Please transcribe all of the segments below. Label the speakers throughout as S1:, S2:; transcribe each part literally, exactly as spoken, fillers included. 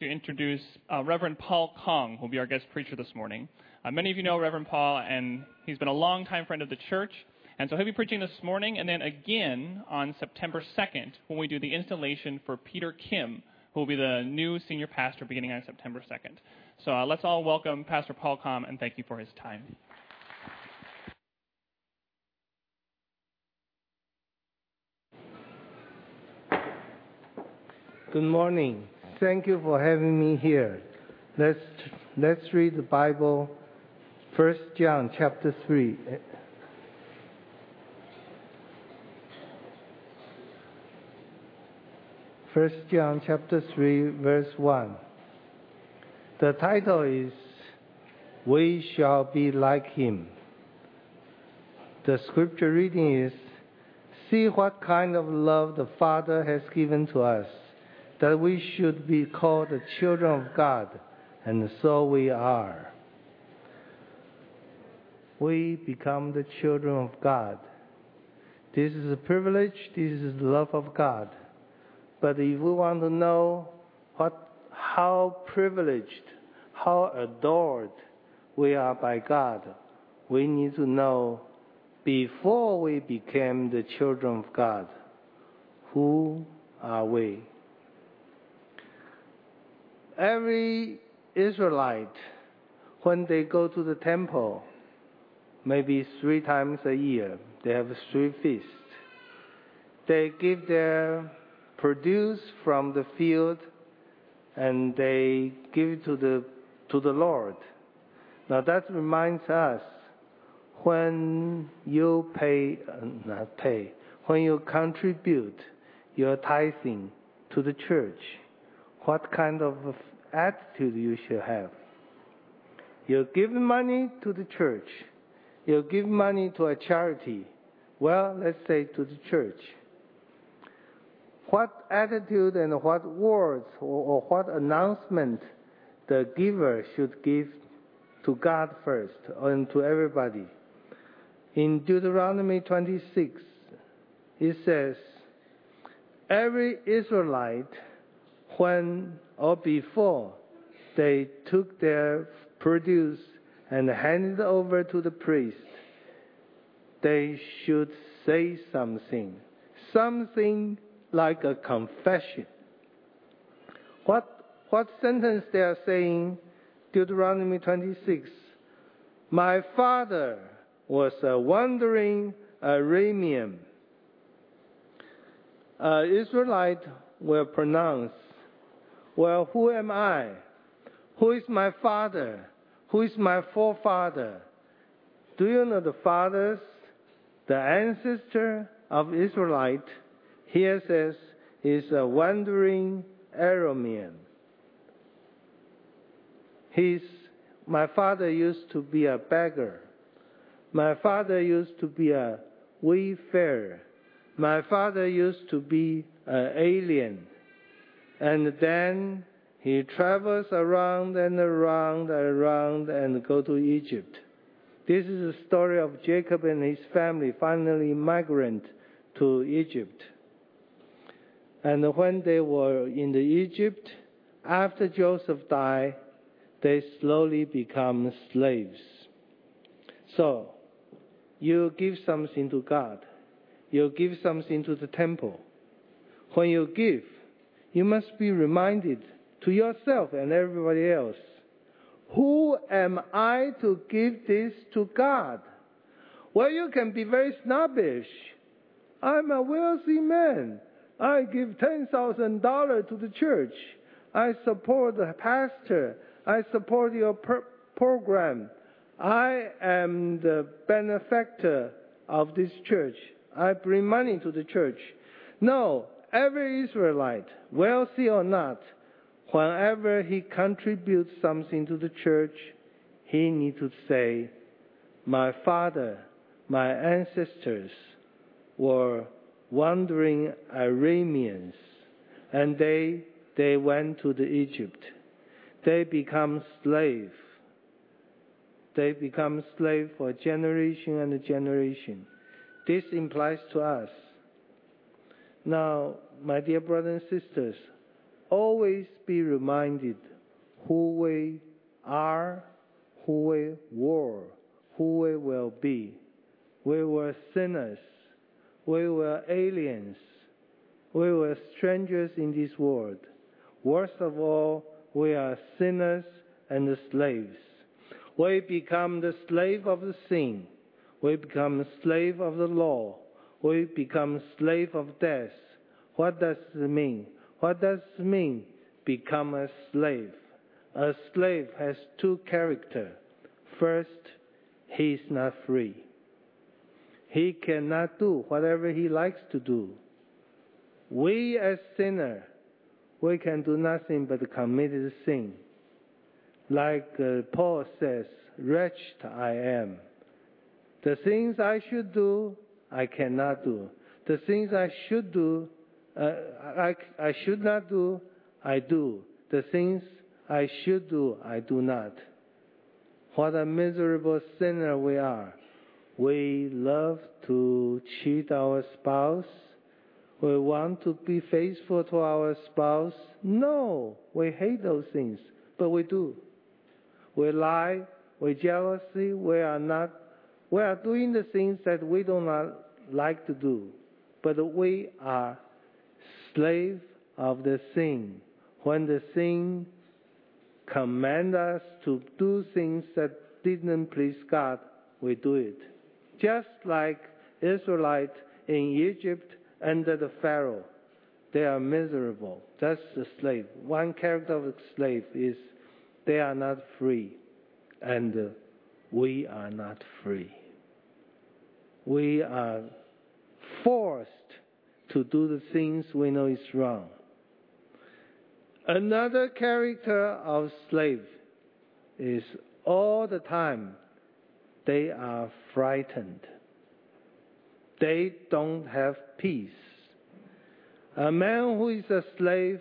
S1: to introduce uh, Reverend Paul Kong, who will be our guest preacher this morning. Uh, many of you know Reverend Paul, and he's been a longtime friend of the church. And so he'll be preaching this morning and then again on September second when we do the installation for Peter Kim, who will be the new senior pastor beginning on September second. So uh, let's all welcome Pastor Paul Kong and thank you for his time.
S2: Good morning. Thank you for having me here. Let's let's read the Bible, First John chapter three. First John chapter three, verse one. The title is "We Shall Be Like Him." The scripture reading is, "See what kind of love the Father has given to us, that we should be called the children of God, and so we are." We become the children of God. This is a privilege. This is the love of God. But if we want to know what, how privileged, how adored we are by God, we need to know before we became the children of God, who are we? Every Israelite, when they go to the temple, maybe three times a year, they have three feasts. They give their produce from the field and they give it to the to the Lord. Now that reminds us, when you pay, uh, not pay, when you contribute your tithing to the church, what kind of attitude you should have? You give money to the church. You give money to a charity. Well, let's say to the church. What attitude and what words or, or what announcement the giver should give to God first and to everybody? In Deuteronomy twenty-six, it says, every Israelite, when or before they took their produce and handed it over to the priest, they should say something, something like a confession. What, what sentence they are saying? Deuteronomy twenty-six. My father was a wandering Aramean. Uh, Israelite will pronounce, well, who am I? Who is my father? Who is my forefather? Do you know the fathers, the ancestor of Israelite? Here says, is a wandering Aramean. He's, my father used to be a beggar. My father used to be a wayfarer. My father used to be an alien. And then he travels around and around and around and go to Egypt. This is the story of Jacob and his family finally migrant to Egypt. And when they were in the Egypt, after Joseph died, they slowly become slaves. So, you give something to God. You give something to the temple. When you give, you must be reminded to yourself and everybody else, who am I to give this to God? Well, you can be very snobbish. I'm a wealthy man. I give ten thousand dollars to the church. I support the pastor. I support your per- program. I am the benefactor of this church. I bring money to the church. No, every Israelite, wealthy or not, whenever he contributes something to the church, he needs to say, my father, my ancestors were wandering Arameans, and they they went to the Egypt. They become slave. They become slave for generation and generation. This implies to us. Now, my dear brothers and sisters, always be reminded who we are, who we were, who we will be. We were sinners. We were aliens. We were strangers in this world. Worst of all, we are sinners and slaves. We become the slave of the sin. We become a slave of the law. We become slave of death. What does it mean? What does it mean? Become a slave. A slave has two characters. First, he is not free. He cannot do whatever he likes to do. We as sinners, we can do nothing but commit sin. Like uh, Paul says, wretched I am. The things I should do, I cannot do. The things I should do, uh, I, I should not do, I do. The things I should do, I do not. What a miserable sinner we are. We love to cheat our spouse. We want to be faithful to our spouse. No, we hate those things, but we do. We lie, we jealousy, we are not, we are doing the things that we do not like to do. But we are slave of the sin. When the sin commands us to do things that didn't please God, we do it. Just like Israelites in Egypt under the Pharaoh. They are miserable. That's the slave. One character of the slave is they are not free. And uh, we are not free. We are forced to do the things we know is wrong. Another character of slave is all the time they are frightened. They don't have peace. A man who is a slave,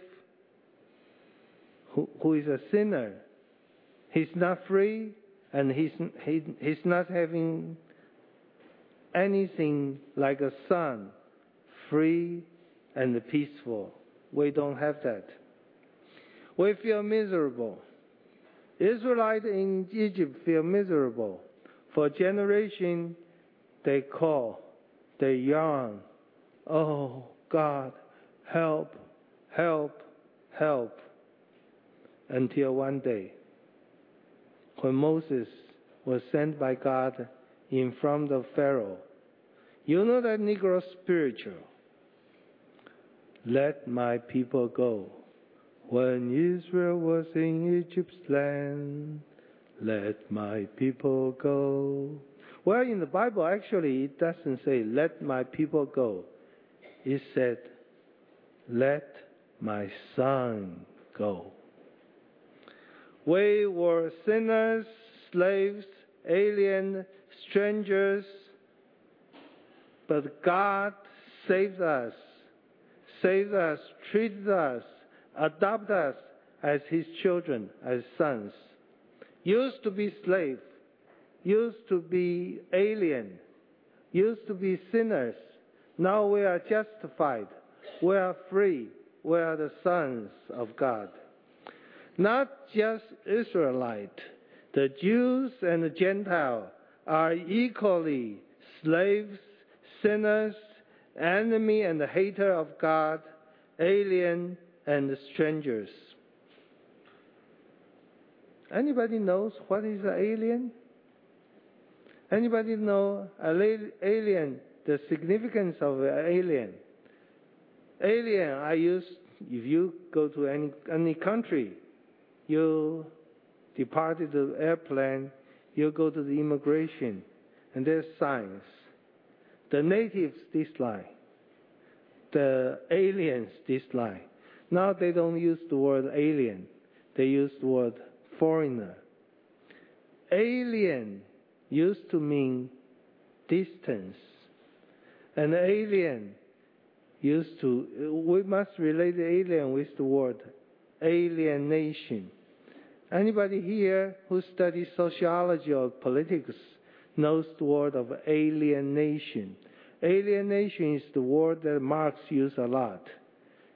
S2: who, who is a sinner, he's not free and he's, he, he's not having anything like a son, free and peaceful. We don't have that. We feel miserable. Israelites in Egypt feel miserable. For generations, they call, they yearn, oh, God, help, help, help. Until one day, when Moses was sent by God in front of Pharaoh, you know that Negro spiritual. Let my people go. When Israel was in Egypt's land, let my people go. Well, in the Bible, actually, it doesn't say, let my people go. It said, let my son go. We were sinners, slaves, aliens, strangers, but God saved us, saved us, treated us, adopted us as His children, as sons. Used to be slaves, used to be alien, used to be sinners. Now we are justified. We are free. We are the sons of God. Not just Israelite. The Jews and the Gentiles are equally slaves, sinners, enemy and hater of God, alien and strangers. Anybody knows what is an alien? Anybody know an alien, the significance of an alien? Alien, I use, if you go to any, any country, you departed the airplane, you go to the immigration, and there's signs. The natives dislike. The aliens dislike. Now they don't use the word alien. They use the word foreigner. Alien used to mean distance. An alien used to, we must relate the alien with the word alienation. Anybody here who studies sociology or politics knows the word of alienation. Alienation is the word that Marx used a lot.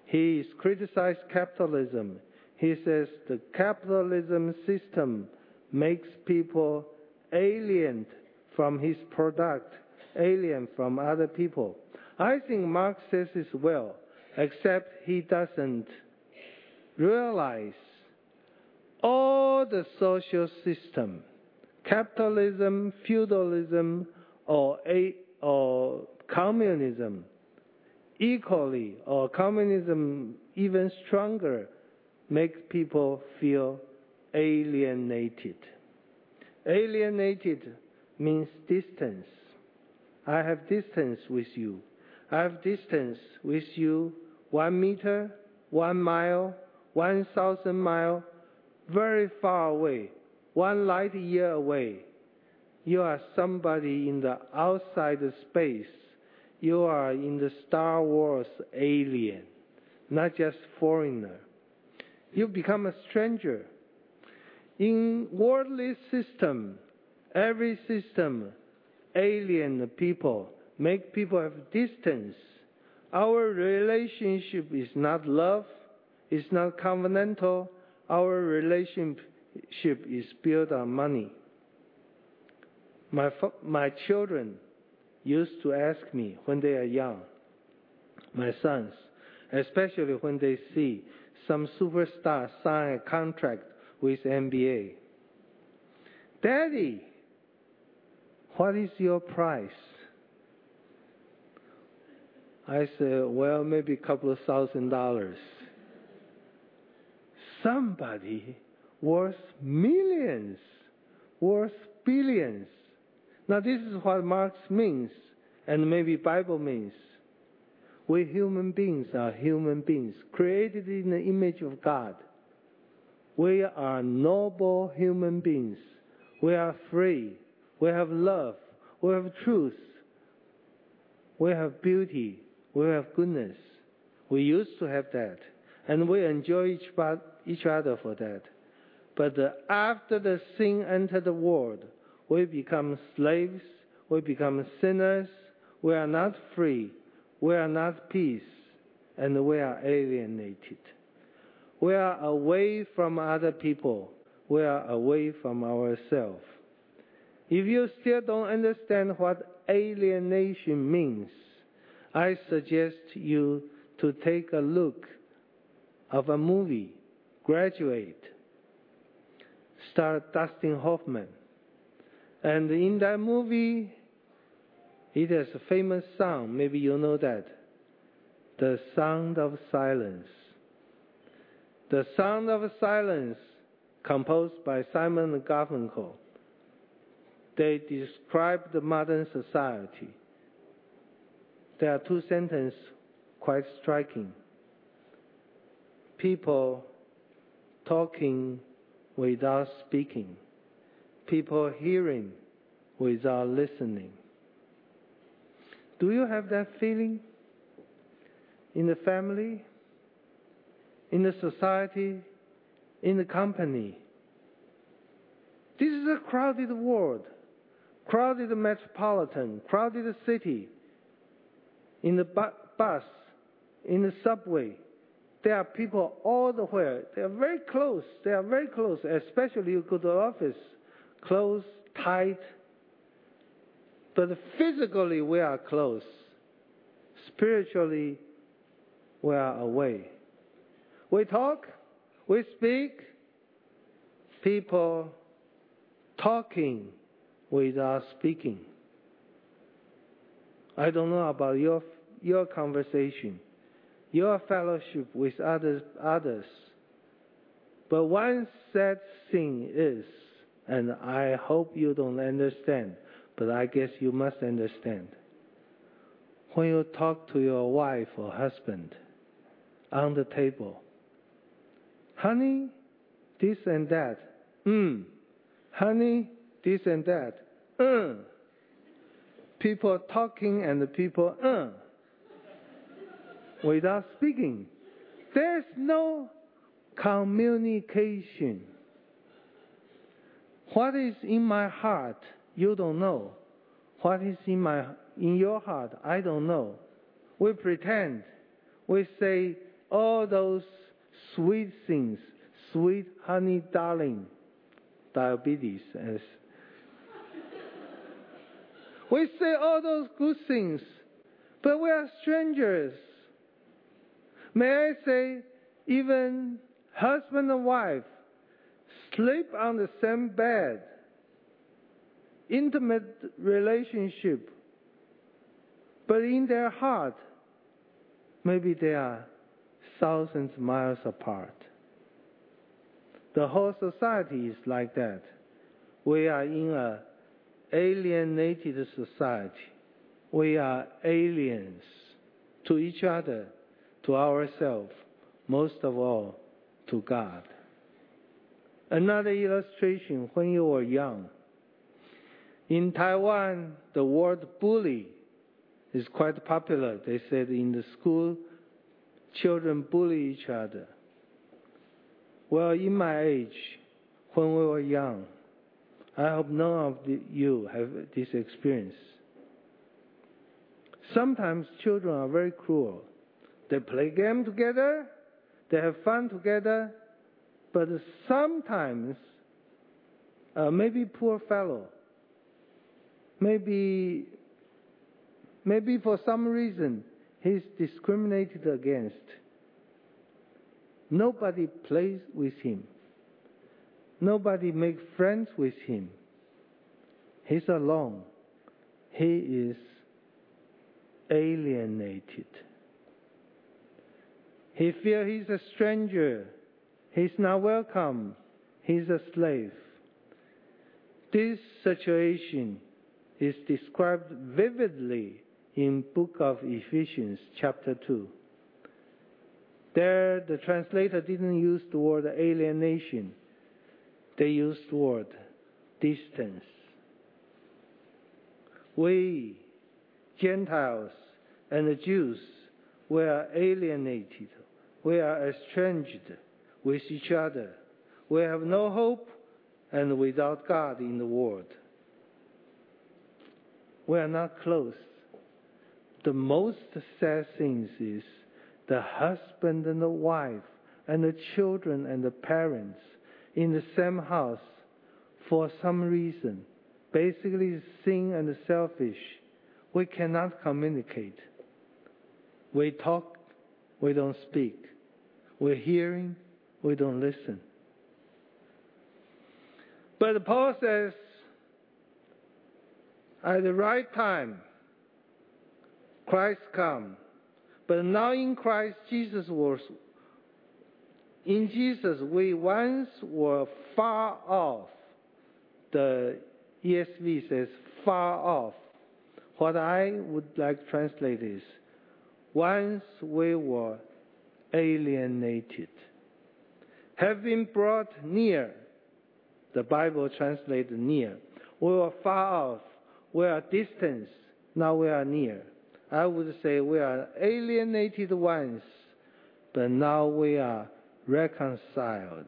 S2: He criticized capitalism. He says the capitalism system makes people alien from his product, alien from other people. I think Marx says this well, except he doesn't realize all the social system, capitalism, feudalism, or, a, or communism, equally, or communism even stronger, makes people feel alienated. Alienated means distance. I have distance with you. I have distance with you one meter, one mile, one thousand mile, very far away, one light year away. You are somebody in the outside space. You are in the Star Wars alien, not just foreigner. You become a stranger. In worldly system, every system alien people, make people have distance. Our relationship is not love, it's not covenantal. Our relationship is built on money. My, my children used to ask me when they are young, my sons, especially when they see some superstar sign a contract with N B A. Daddy, what is your price? I said, well, maybe a couple of thousand dollars. Somebody worth millions, worth billions. Now this is what Marx means, and maybe Bible means. We human beings are human beings, created in the image of God. We are noble human beings. We are free. We have love. We have truth. We have beauty. We have goodness. We used to have that. And we enjoy each, each other for that. But uh, after the sin entered the world, we become slaves. We become sinners. We are not free. We are not peace. And we are alienated. We are away from other people. We are away from ourselves. If you still don't understand what alienation means, I suggest you to take a look of a movie, Graduate, starred Dustin Hoffman. And in that movie, it has a famous song, maybe you know that, The Sound of Silence. The Sound of Silence, composed by Simon and Garfunkel. They describe the modern society. There are two sentences quite striking. People talking without speaking. People hearing without listening. Do you have that feeling in the family, in the society, in the company? This is a crowded world, crowded metropolitan, crowded city. In the bu- bus, in the subway, there are people all the way. They are very close. They are very close, especially you go to the office. Close, tight. But physically we are close. Spiritually we are away. We talk, we speak. People talking without speaking. I don't know about your your conversation, your fellowship with others, others. But one sad thing is, and I hope you don't understand, but I guess you must understand. When you talk to your wife or husband on the table, honey, this and that, mm. honey, this and that, mm. People talking and the people uh, without speaking. There's no communication. What is in my heart, you don't know. What is in my in your heart, I don't know. We pretend. We say, all those sweet things, sweet honey darling, diabetes. As we say all those good things, but we are strangers. May I say, even husband and wife sleep on the same bed, intimate relationship, but in their heart, maybe they are thousands of miles apart. The whole society is like that. We are in an alienated society. We are aliens to each other, to ourselves, most of all to God. Another illustration, when you were young. In Taiwan, the word bully is quite popular. They said in the school, children bully each other. Well, in my age, when we were young, I hope none of the, you have this experience. Sometimes children are very cruel. They play games together, they have fun together, but sometimes, uh, maybe poor fellow, maybe, maybe for some reason, he's discriminated against. Nobody plays with him. Nobody makes friends with him. He's alone. He is alienated. He feels he's a stranger. He's not welcome. He's a slave. This situation is described vividly in book of Ephesians chapter two. There, the translator didn't use the word alienation. They used the word distance. We, Gentiles and the Jews, were alienated. We are estranged with each other. We have no hope and without God in the world. We are not close. The most sad thing is the husband and the wife and the children and the parents in the same house for some reason, basically sin and selfish. We cannot communicate. We talk, we don't speak. We're hearing, we don't listen. But Paul says, at the right time, Christ come. But now in Christ Jesus was, in Jesus we once were far off. The E S V says far off. What I would like to translate is, once we were alienated, have been brought near. The Bible translates near. We were far off. We are distant. Now we are near. I would say we are alienated once, but now we are reconciled.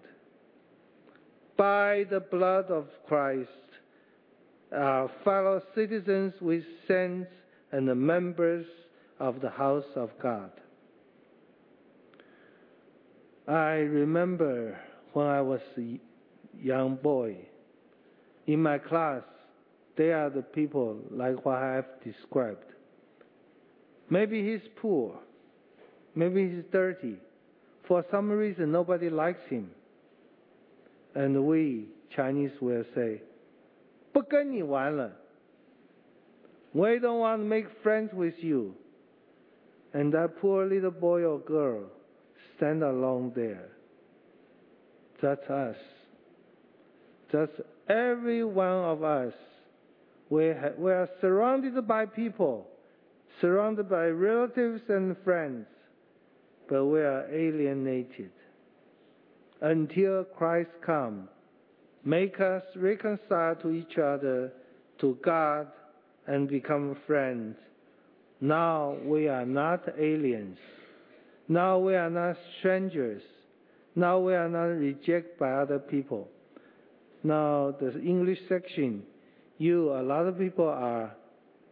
S2: By the blood of Christ, our fellow citizens with saints and the members of the house of God. I remember when I was a young boy, in my class, they are the people like what I have described. Maybe he's poor. Maybe he's dirty. For some reason, nobody likes him. And we, Chinese, will say, 不跟你玩了. We don't want to make friends with you. And that poor little boy or girl stand alone there. That's us. That's every one of us. We, ha- we are surrounded by people, surrounded by relatives and friends, but we are alienated. Until Christ comes, make us reconcile to each other, to God, and become friends. Now we are not aliens. Now we are not strangers. Now we are not rejected by other people. Now the English section, you, a lot of people are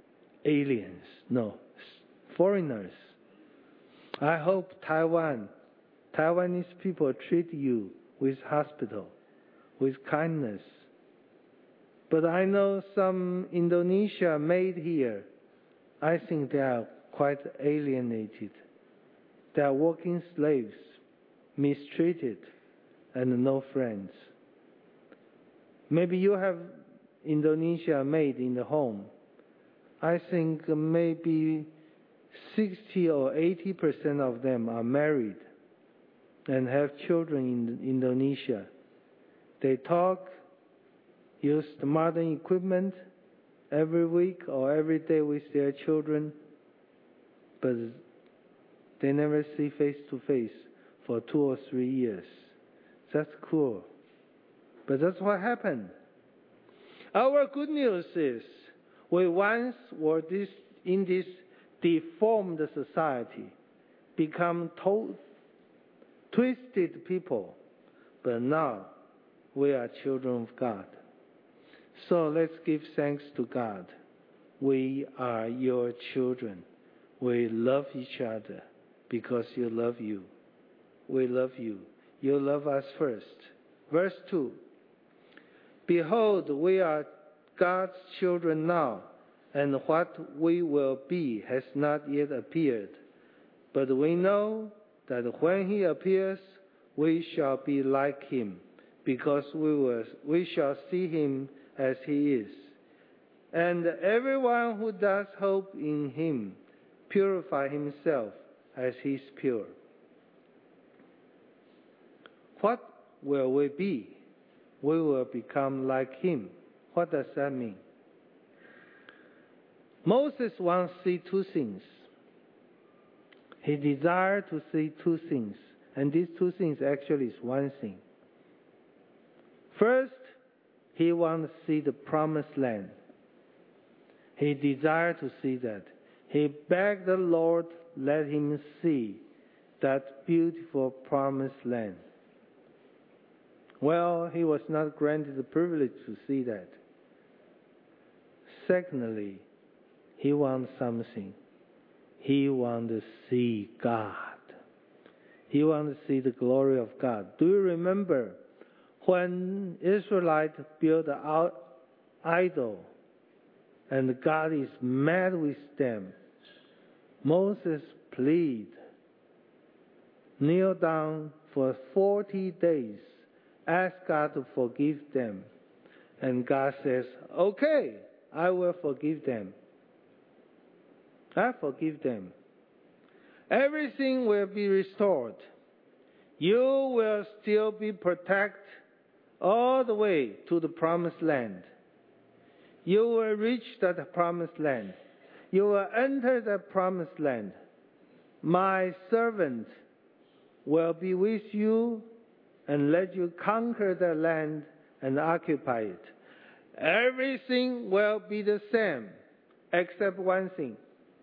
S2: aliens. No, foreigners. I hope Taiwan Taiwanese people treat you with hospitality, with kindness. But I know some Indonesia made here, I think they are quite alienated. They are working slaves, mistreated, and no friends. Maybe you have Indonesia maid in the home. I think maybe sixty or eighty percent of them are married and have children in Indonesia. They talk, use the modern equipment every week or every day with their children, but they never see face to face for two or three years. That's cool. But that's what happened. Our good news is we once were this, in this deformed society, become to- twisted people, but now we are children of God. So let's give thanks to God. We are your children. We love each other because you love you. We love you. You love us first. Verse two. Behold, we are God's children now, and what we will be has not yet appeared. But we know that when he appears, we shall be like him, because we will, we shall see him as he is. And everyone who does hope in him purify himself as he is pure. What will we be? We will become like him. What does that mean? Moses wants to see two things. He desired to see two things, and these two things actually is one thing. First, he wants to see the promised land. He desired to see that. He begged the Lord, let him see that beautiful promised land. Well, he was not granted the privilege to see that. Secondly, he wants something. He wants to see God. He wants to see the glory of God. Do you remember when Israelites built an idol and God is mad with them? Moses pleaded, kneel down for forty days, ask God to forgive them. And God says, okay, I will forgive them. I forgive them. Everything will be restored. You will still be protected all the way to the promised land. You will reach that promised land. You will enter the promised land. My servant will be with you and let you conquer the land and occupy it. Everything will be the same except one thing.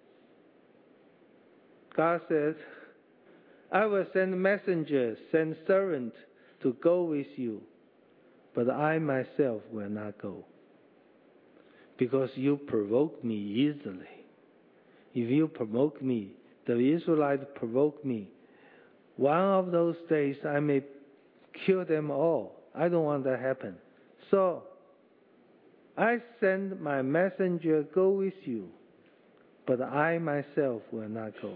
S2: God says, I will send messengers, send servants to go with you, but I myself will not go, because you provoke me easily. If you provoke me, the Israelites provoke me, one of those days I may kill them all. I don't want that to happen. So, I send my messenger go with you, but I myself will not go.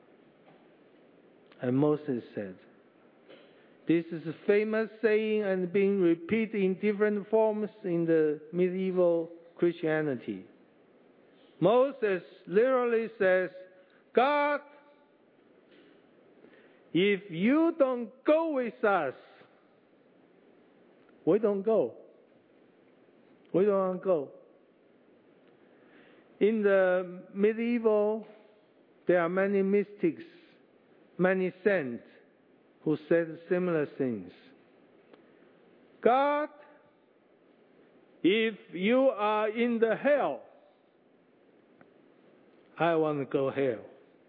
S2: And Moses said, this is a famous saying and being repeated in different forms in the medieval Christianity. Moses literally says, God, if you don't go with us, we don't go. We don't go. In the medieval, there are many mystics, many saints who said similar things. God, if you are in the hell, I want to go hell.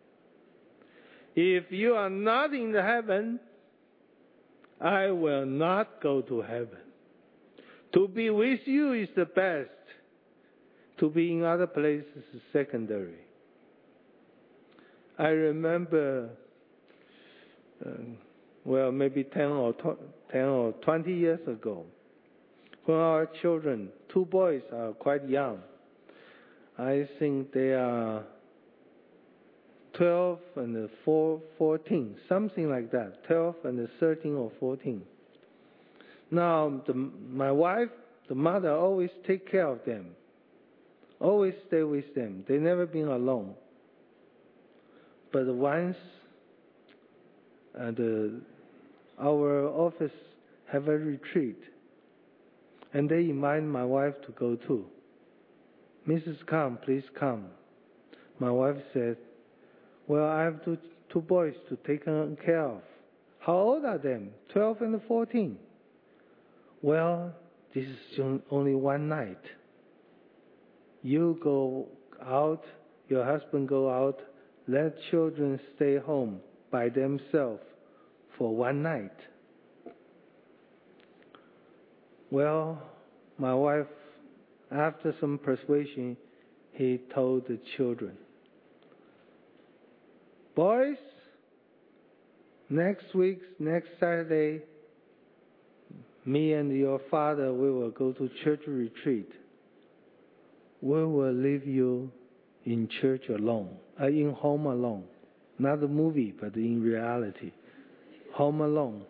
S2: If you are not in the heaven, I will not go to heaven. To be with you is the best. To be in other places is secondary. I remember uh, well, maybe ten or, ten or twenty years ago, when our children, two boys, are quite young. I think they are twelve and fourteen, something like that, twelve and thirteen or fourteen. Now, the, my wife, the mother, always take care of them, always stay with them. They never been alone. But once uh, the, our office have a retreat, and they invite my wife to go too. Missus Kang, please come. My wife said, well, I have two, two boys to take care of. How old are them? twelve and fourteen. Well, this is only one night. You go out, your husband go out, let children stay home by themselves for one night. Well, my wife, after some persuasion, he told the children, boys, next week, next Saturday, me and your father, we will go to church retreat. We will leave you in church alone, uh, in home alone. Not a movie, but in reality. Home alone.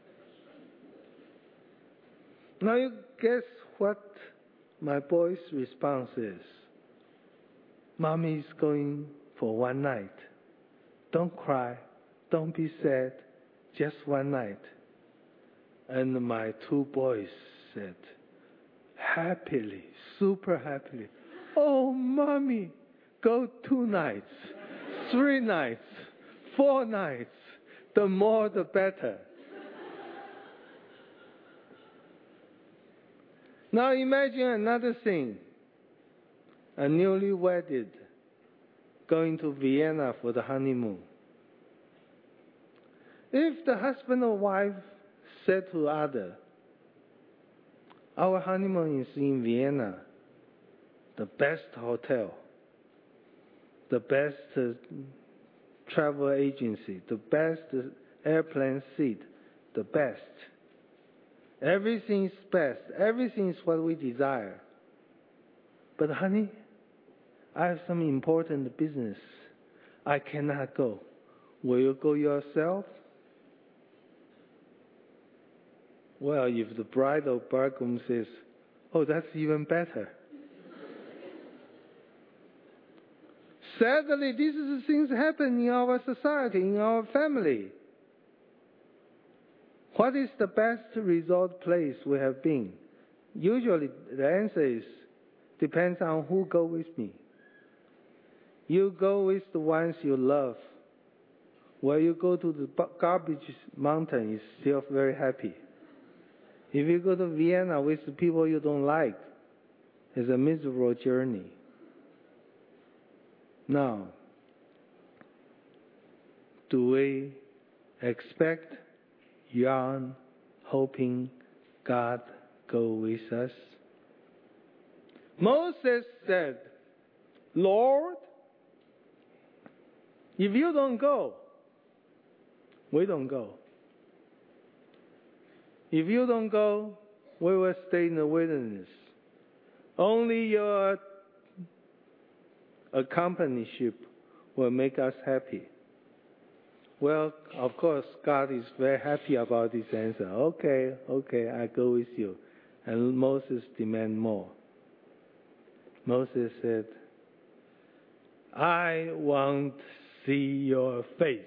S2: Now you guess what my boy's response is? Mommy is going for one night. Don't cry. Don't be sad. Just one night. And my two boys said, happily, super happily, oh, Mommy, go two nights, three nights, four nights. The more, the better. Now imagine another thing. A newly wedded going to Vienna for the honeymoon. If the husband or wife said to other, our honeymoon is in Vienna, the best hotel, the best uh, travel agency, the best uh, airplane seat, the best. Everything is best. Everything is what we desire. But honey, I have some important business. I cannot go. Will you go yourself? Well, if the bride or bridegroom says, oh, that's even better. Sadly, these are the things happen in our society, in our family. What is the best resort place we have been? Usually the answer is, depends on who go with me. You go with the ones you love. Where you go to the garbage mountain, you still very happy. If you go to Vienna with the people you don't like, it's a miserable journey. Now, do we expect, yearn, hoping God go with us? Moses said, Lord, if you don't go, we don't go. If you don't go, we will stay in the wilderness. Only your accompanyship will make us happy. Well, of course, God is very happy about this answer. Okay, okay, I go with you. And Moses demanded more. Moses said, I want to see your face.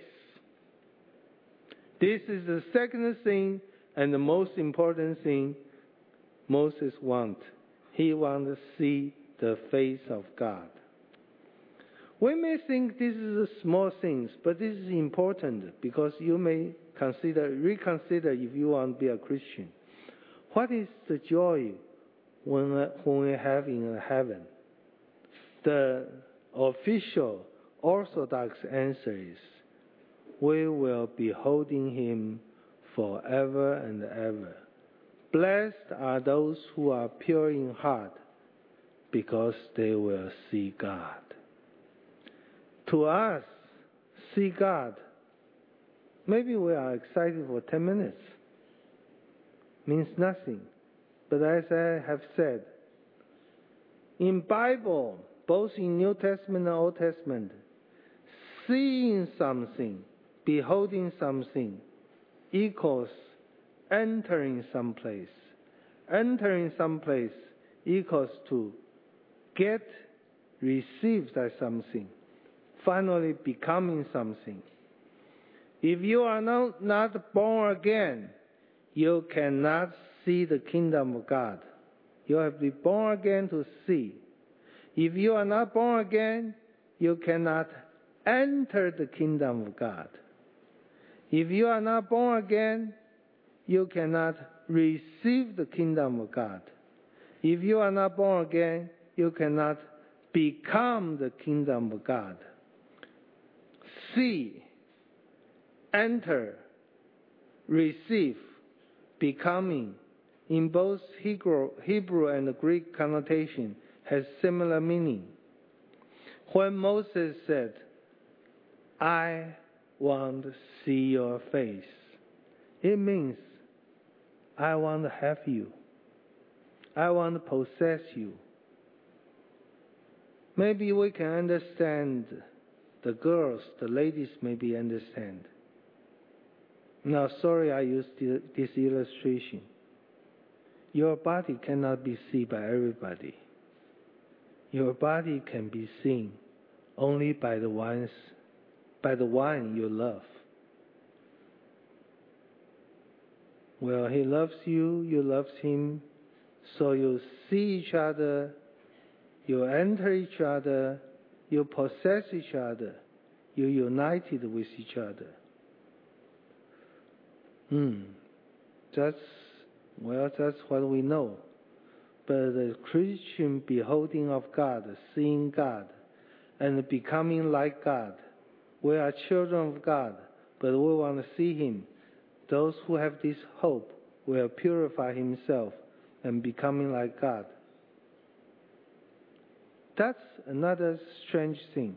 S2: This is the second thing and the most important thing Moses wants. He wants to see the face of God. We may think this is a small thing, but this is important because you may consider, reconsider if you want to be a Christian. What is the joy when, when we have in heaven? The official Orthodox answer is, we will be holding Him forever and ever. Blessed are those who are pure in heart, because they will see God. To us, see God Maybe we are excited for ten minutes. Means nothing. But as I have said, in Bible, both in New Testament and Old Testament, seeing something, beholding something, equals entering some place. Entering some place equals to get received as something, finally becoming something. If you are not, not born again, you cannot see the kingdom of God. You have to be born again to see. If you are not born again, you cannot enter the kingdom of God. If you are not born again, you cannot receive the kingdom of God. If you are not born again, you cannot become the kingdom of God. See, enter, receive, becoming, in both Hebrew, Hebrew and Greek connotation, has similar meaning. When Moses said, I want to see your face, it means I want to have you. I want to possess you. Maybe we can understand, the girls, the ladies maybe understand. Now, sorry I used this illustration. Your body cannot be seen by everybody. Your body can be seen only by the ones, by the one you love. Well, he loves you, you love him, so you see each other, you enter each other, you possess each other, you're united with each other. Hmm. That's, well, that's what we know. But the Christian beholding of God, seeing God, and becoming like God. We are children of God, but we want to see Him. Those who have this hope will purify himself and becoming like God. That's another strange thing.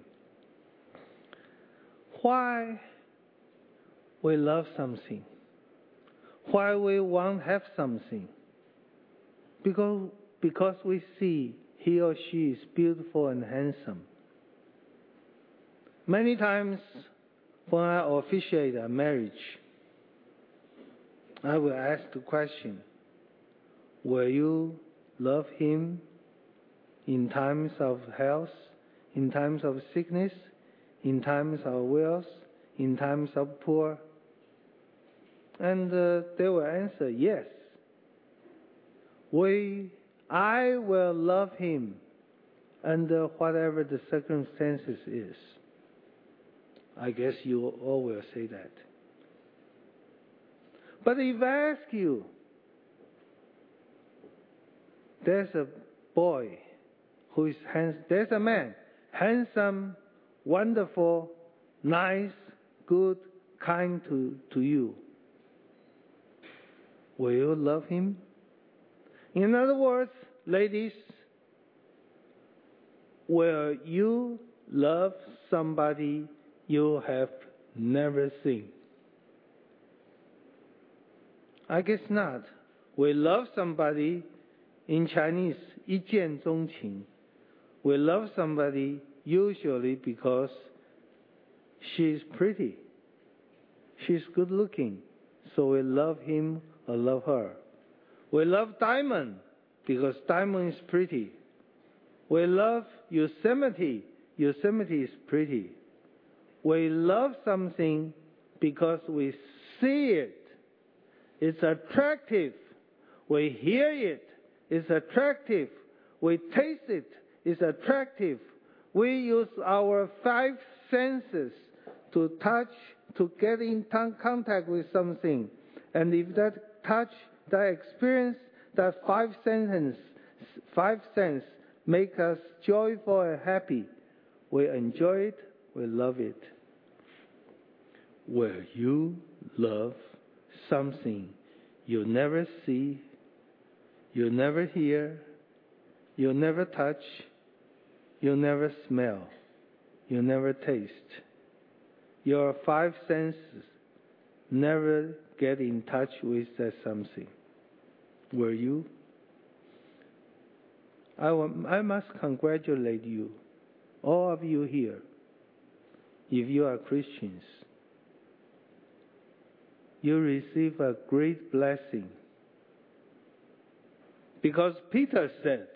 S2: Why we love something? Why we want to have something? Because, because we see he or she is beautiful and handsome. Many times when I officiate a marriage, I will ask the question, will you love him in times of health, in times of sickness, in times of wealth, in times of poor? And uh, they will answer, yes. We, I will love him under whatever the circumstances is. I guess you all will say that. But if I ask you, there's a boy who is handsome, there's a man, handsome, wonderful, nice, good, kind to, to you. Will you love him? In other words, ladies, will you love somebody you have never seen? I guess not. We love somebody, in Chinese, 一见钟情. We love somebody usually because she's pretty. She's good looking. So we love him or love her. We love Diamond because Diamond is pretty. We love Yosemite. Yosemite is pretty. We love something because we see it. It's attractive. We hear it. It's attractive. We taste it. It's attractive. We use our five senses to touch, to get in contact with something. And if that touch, that experience, that five senses, five sense make us joyful and happy, we enjoy it, we love it. Will you love something you never see, you never hear, you never touch, you never smell, you never taste? Your five senses never get in touch with that something. Were you? I, will, I must congratulate you, all of you here, if you are Christians. You receive a great blessing. Because Peter said,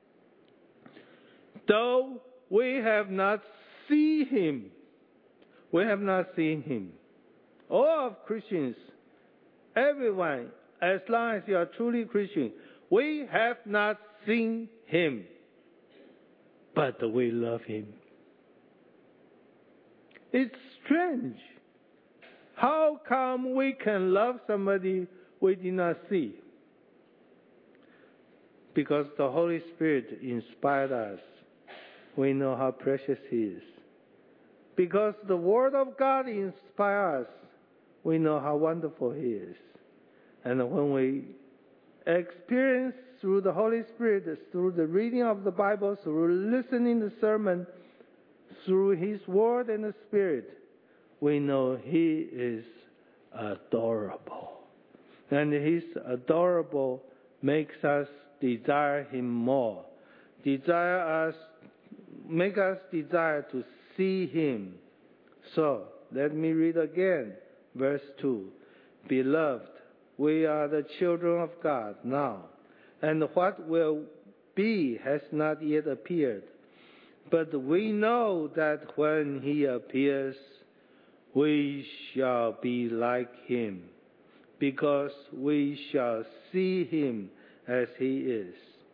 S2: though we have not seen him, we have not seen him. All of Christians, everyone, as long as you are truly Christian, we have not seen him, but we love him. It's strange. How come we can love somebody we did not see? Because the Holy Spirit inspired us. We know how precious he is. Because the Word of God inspires us, we know how wonderful he is. And when we experience through the Holy Spirit, through the reading of the Bible, through listening to the sermon, through his Word and the Spirit, we know he is adorable. And his adorable makes us desire him more. Desire us, make us desire to see him. So, let me read again, verse two. Beloved, we are the children of God now, and what will be has not yet appeared. But we know that when he appears, we shall be like him, because we shall see him as he is.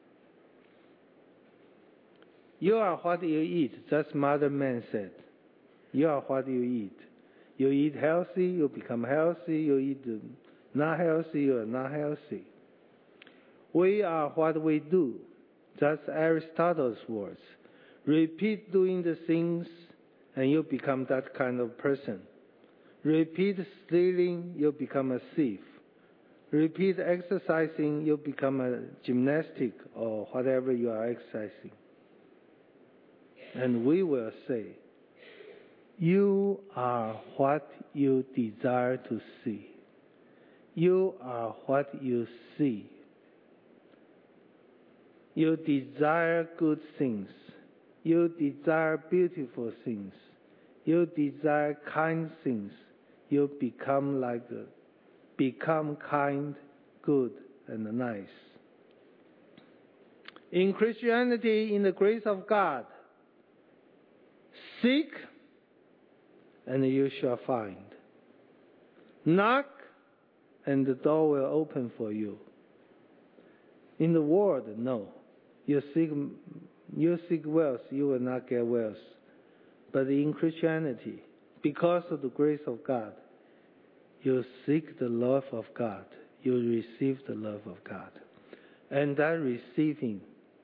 S2: You are what you eat, that's Mother Man said. You are what you eat. You eat healthy, you become healthy. You eat not healthy, you are not healthy. We are what we do. That's Aristotle's words. Repeat doing the things, and you become that kind of person. Repeat stealing, you become a thief. Repeat exercising, you become a gymnastic or whatever you are exercising. And we will say, you are what you desire to see. You are what you see. You desire good things. You desire beautiful things. You desire kind things. You become like the, become kind, good, and nice. In Christianity, in the grace of God, seek and you shall find. Knock and the door will open for you. In the world, no. You seek, you seek wealth, you will not get wealth. But in Christianity, because of the grace of God, you seek the love of God. You receive the love of God. And that receiving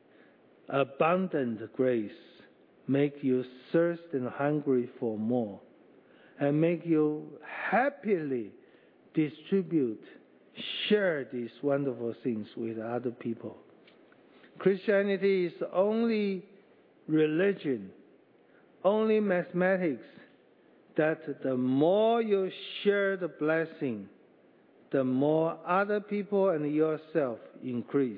S2: abundant grace make you thirst and hungry for more, and make you happily distribute, share these wonderful things with other people. Christianity is only religion, only mathematics, that the more you share the blessing, the more other people and yourself increase.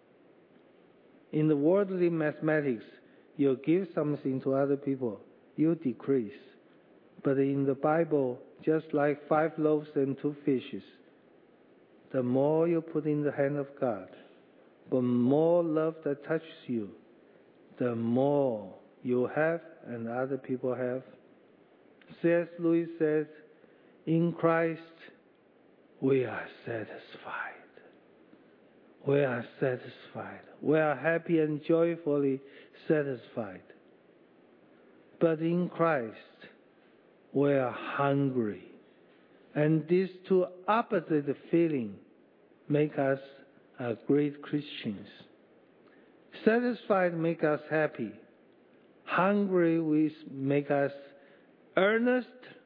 S2: In the worldly mathematics, you give something to other people, you decrease. But in the Bible, just like five loaves and two fishes, the more you put in the hand of God, the more love that touches you, the more you have and other people have. C S Lewis says, in Christ, we are satisfied. We are satisfied. We are happy and joyfully satisfied. But in Christ, we are hungry. And these two opposite feelings make us uh, great Christians. Satisfied make us happy. Hungry we make us earnest,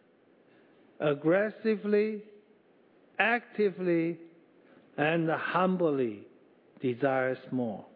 S2: aggressively, actively, and humbly desires more.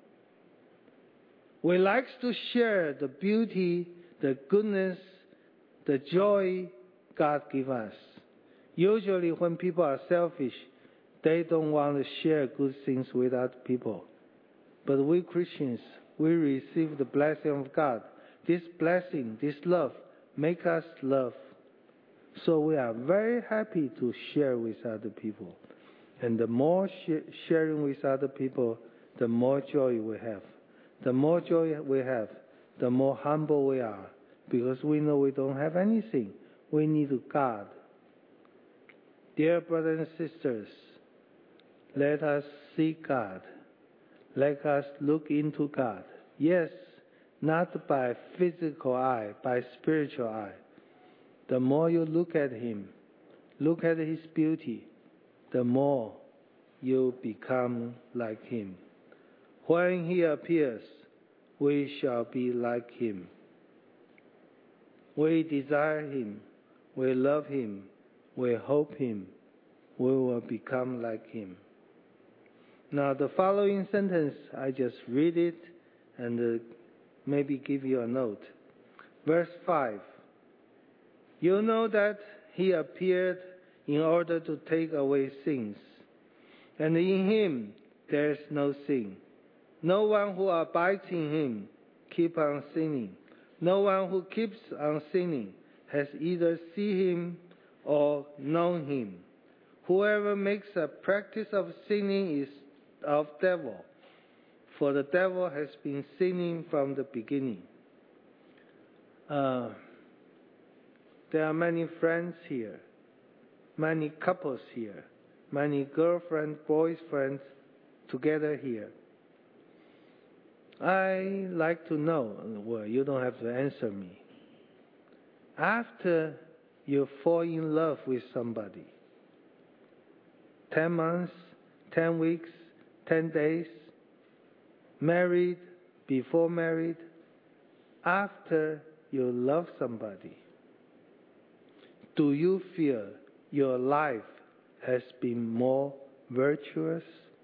S2: We like to share the beauty, the goodness, the joy God gives us. Usually when people are selfish, they don't want to share good things with other people. But we Christians, we receive the blessing of God. This blessing, this love, make us love. So we are very happy to share with other people. And the more sh- sharing with other people, the more joy we have. The more joy we have, the more humble we are. Because we know we don't have anything. We need God. Dear brothers and sisters, let us seek God. Let us look into God. Yes, not by physical eye, by spiritual eye. The more you look at Him, look at His beauty, the more you become like Him. When He appears, we shall be like Him. We desire Him, we love Him, we hope Him, we will become like Him. Now the following sentence, I just read it and uh, maybe give you a note. Verse five. You know that He appeared in order to take away sins, and in Him there is no sin. No one who abides in Him keeps on sinning. No one who keeps on sinning has either seen Him or known Him. Whoever makes a practice of sinning is of devil, for the devil has been sinning from the beginning. Uh, there are many friends here, many couples here, many girlfriends, boyfriends together here. I like to know, well, you don't have to answer me. After you fall in love with somebody, ten months, ten weeks, ten days, married, before married, after you love somebody, do you feel your life has been more virtuous?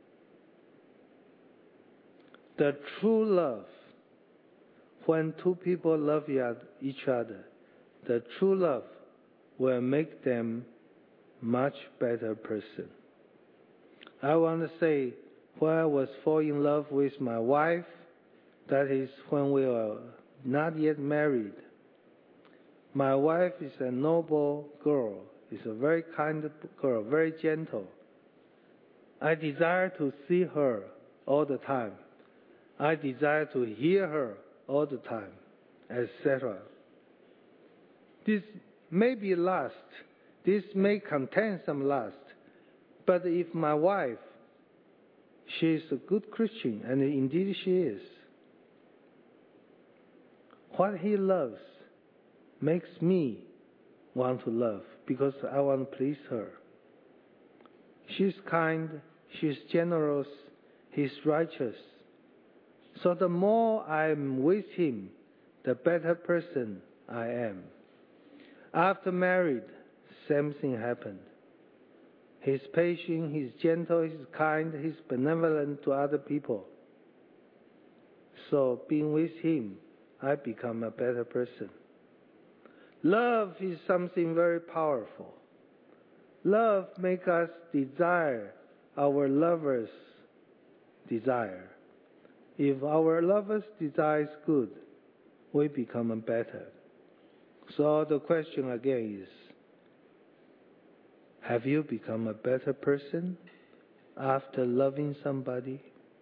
S2: The true love, when two people love each other, the true love will make them much better person. I want to say, when I was falling in love with my wife, that is when we were not yet married. My wife is a noble girl, is a very kind girl, very gentle. I desire to see her all the time. I desire to hear her all the time, et cetera. This may be lust. This may contain some lust. But if my wife, she is a good Christian, and indeed she is, what he loves makes me want to love because I want to please her. She's kind, she's generous, he's righteous. So the more I'm with him, the better person I am. After married, same thing happened. He's patient, he's gentle, he's kind, he's benevolent to other people. So being with him, I become a better person. Love is something very powerful. Love makes us desire our lover's desire. If our lover's desire is good, we become better. So the question again is, have you become a better person after loving somebody?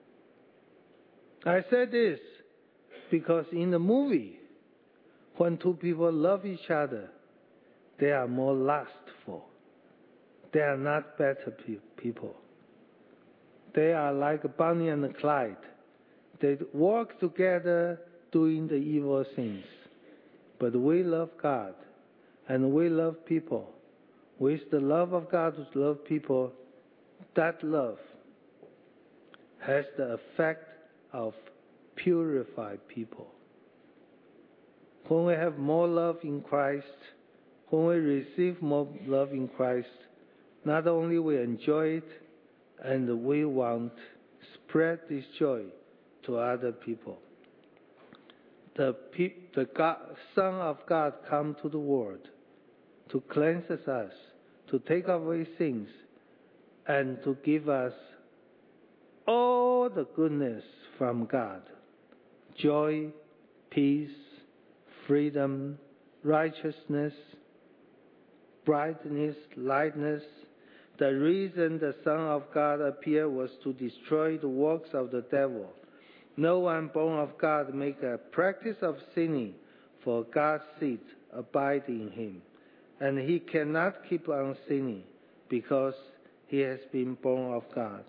S2: I said this because in the movie, when two people love each other, they are more lustful. They are not better pe- people. They are like Bonnie and Clyde. They work together doing the evil things. But we love God and we love people. With the love of God to love people, that love has the effect of purify people. When we have more love in Christ, when we receive more love in Christ, not only we enjoy it, and we want to spread this joy to other people. The, pe- the God, Son of God come to the world to cleanse us, to take away sins, and to give us all the goodness from God: joy, peace, freedom, righteousness, brightness, lightness. The reason the Son of God appeared was to destroy the works of the devil. No one born of God make a practice of sinning, for God's seed abides in him, and he cannot keep on sinning, because he has been born of God.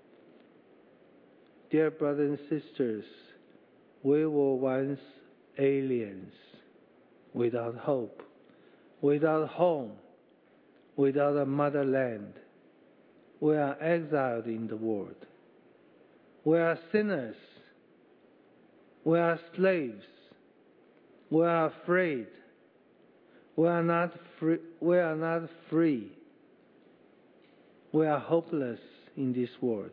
S2: Dear brothers and sisters, we were once aliens, without hope, without home, without a motherland. We are exiled in the world. We are sinners. We are slaves. We are afraid. We are not free. We are not free. We are hopeless in this world.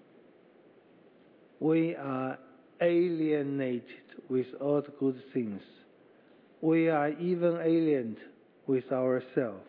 S2: We are alienated with all the good things. We are even alien with ourselves.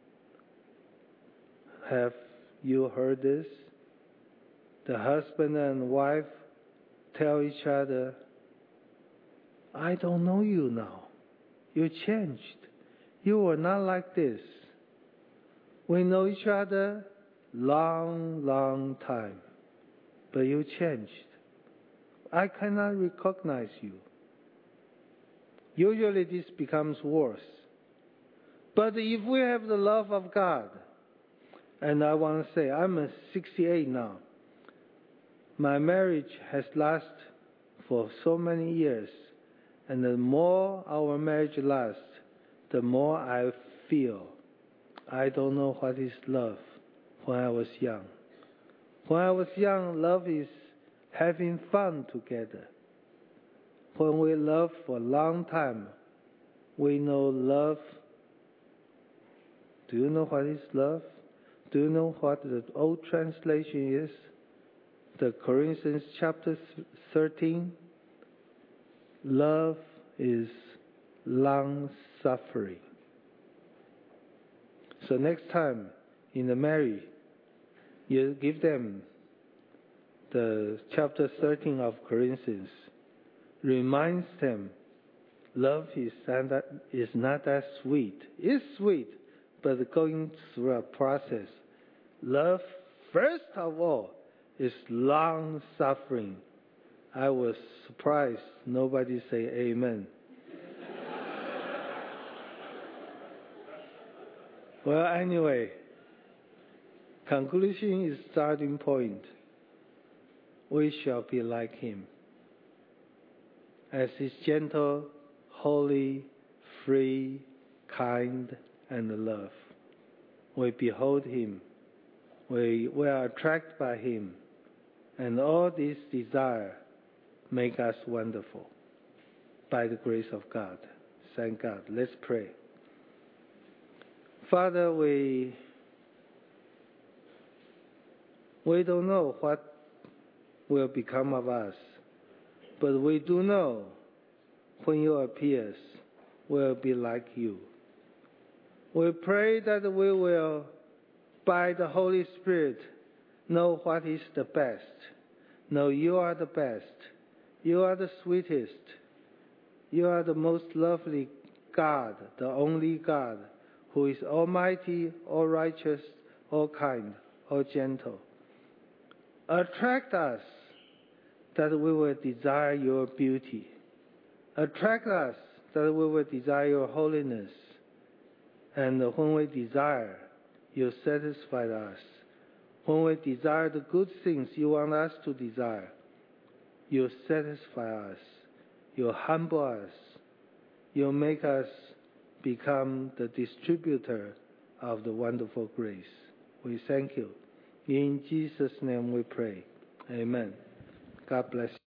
S2: Have you heard this? The husband and wife tell each other, I don't know you now. You changed. You were not like this. We know each other long, long time, but you changed. I cannot recognize you. Usually this becomes worse. But if we have the love of God, and I want to say, I'm sixty-eight now. My marriage has lasted for so many years. And the more our marriage lasts, the more I feel I don't know what is love when I was young. When I was young, love is having fun together. When we love for a long time, we know love. Do you know what is love? Do you know what the old translation is? The Corinthians chapter thirteen. Love is long-suffering. So next time in the marriage, you give them the chapter thirteen of Corinthians. Reminds them love is not that, is not that sweet. It's sweet, but going through a process. Love, first of all, is long-suffering. I was surprised nobody say amen. Well, anyway, conclusion is starting point. We shall be like him. As is gentle, holy, free, kind, and love. We behold him. We, we are attracted by him. And all these desires make us wonderful by the grace of God. Thank God. Let's pray. Father, we, we don't know what will become of us, but we do know when you appear, we'll be like you. We pray that we will, by the Holy Spirit, know what is the best. Know you are the best. You are the sweetest. You are the most lovely God, the only God, who is almighty, all righteous, all kind, all gentle. Attract us that we will desire your beauty. Attract us that we will desire your holiness. And when we desire, you satisfy us. When we desire the good things you want us to desire, you satisfy us. You humble us. You make us become the distributor of the wonderful grace. We thank you. In Jesus' name we pray. Amen. God bless you.